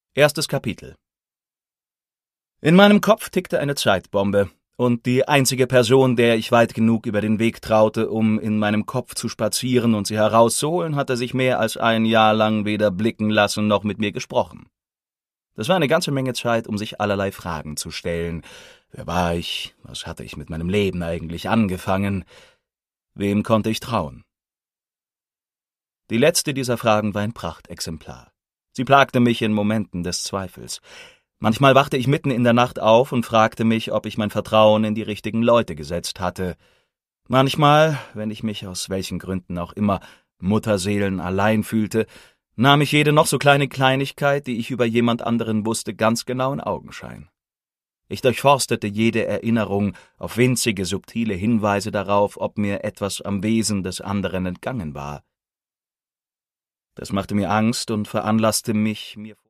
Erstes Kapitel. In meinem Kopf tickte eine Zeitbombe, und die einzige Person, der ich weit genug über den Weg traute, um in meinem Kopf zu spazieren und sie herauszuholen, hatte sich mehr als ein Jahr lang weder blicken lassen noch mit mir gesprochen. Das war eine ganze Menge Zeit, um sich allerlei Fragen zu stellen. Wer war ich? Was hatte ich mit meinem Leben eigentlich angefangen? Wem konnte ich trauen? Die letzte dieser Fragen war ein Prachtexemplar. Sie plagte mich in Momenten des Zweifels. Manchmal wachte ich mitten in der Nacht auf und fragte mich, ob ich mein Vertrauen in die richtigen Leute gesetzt hatte. Manchmal, wenn ich mich aus welchen Gründen auch immer Mutterseelen allein fühlte, nahm ich jede noch so kleine Kleinigkeit, die ich über jemand anderen wusste, ganz genau in Augenschein. Ich durchforstete jede Erinnerung auf winzige, subtile Hinweise darauf, ob mir etwas am Wesen des anderen entgangen war. Das machte mir Angst und veranlasste mich, mir